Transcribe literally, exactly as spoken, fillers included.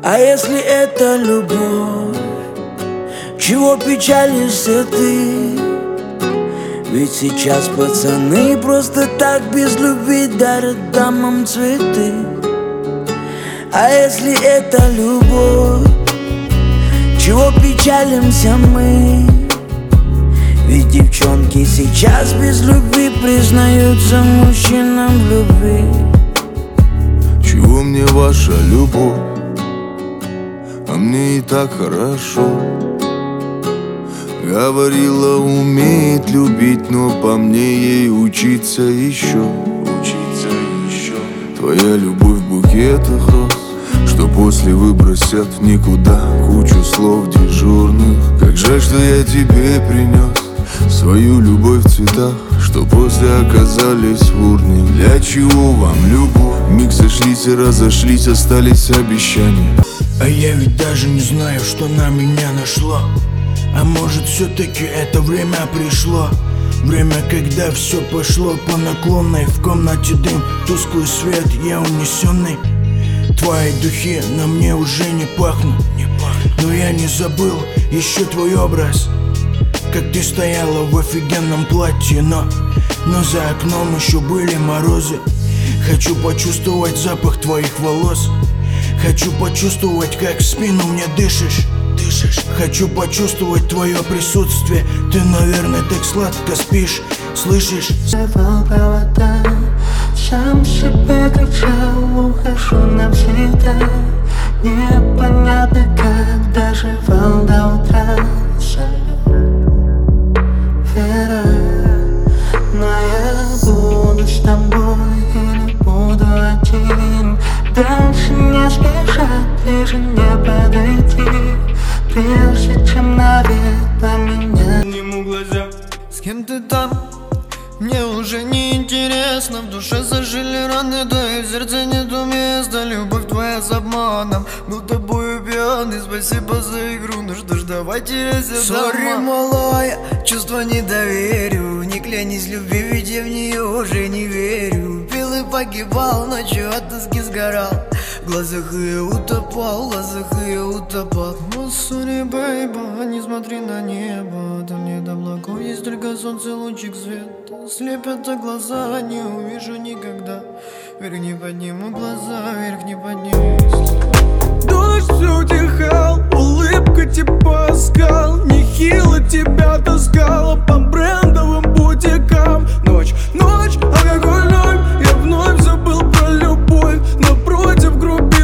А если это любовь, чего печалишься ты? Ведь сейчас пацаны просто так без любви дарят дамам цветы. А если это любовь, чего печалимся мы? Ведь девчонки сейчас без любви признаются мужчинам в любви. Чего мне ваша любовь? А мне и так хорошо. Говорила, умеет любить, но по мне ей учиться еще. Учиться еще. Твоя любовь в букетах роз, что после выбросят в никуда кучу слов дежурных. Как жаль, что я тебе принес свою любовь в цветах, что после оказались в урне. Для чего вам любовь? Миг сошлись и разошлись, остались обещания. А я ведь даже не знаю, что на меня нашло. А может, все-таки это время пришло. Время, когда все пошло по наклонной. В комнате дым, тусклый свет, я унесенный. Твои духи на мне уже не пахнут, но я не забыл еще твой образ. Как ты стояла в офигенном платье, но, но за окном еще были морозы. Хочу почувствовать запах твоих волос. Хочу почувствовать, как в спину мне дышишь. Дышишь. Хочу почувствовать твое присутствие. Ты, наверное, так сладко спишь, слышишь? Провода, сам себе кричал, ухожу навсегда. Непонятно, как доживал до утра. Вера, но я буду с тобой и не буду один. Дальше не спешат, ближе не подойти, прежде чем навек поменять. Ему глаза. С кем ты там? Мне уже не интересно. В душе зажили раны, да и в сердце нету места. Любовь твоя с обманом, был тобою пьяный. Спасибо за игру, ну что ж, давай теряйся. Сори, малая, чувства не доверю. Не клянись любви, ведь я в нее уже не верю. Пил и погибал, ночью от тоски сгорал. В глазах ее утопал, в глазах ее утопал. Ну, сори, бейба, не смотри на небо. Там нет облаков, есть только солнце, лучик света. Слепятся глаза, не увижу никогда. Вверх не подниму глаза, вверх не подниму. Дождь все утихал, улыбка типа скал. Нехило тебя таскала по брендовым бутикам. Ночь, ночь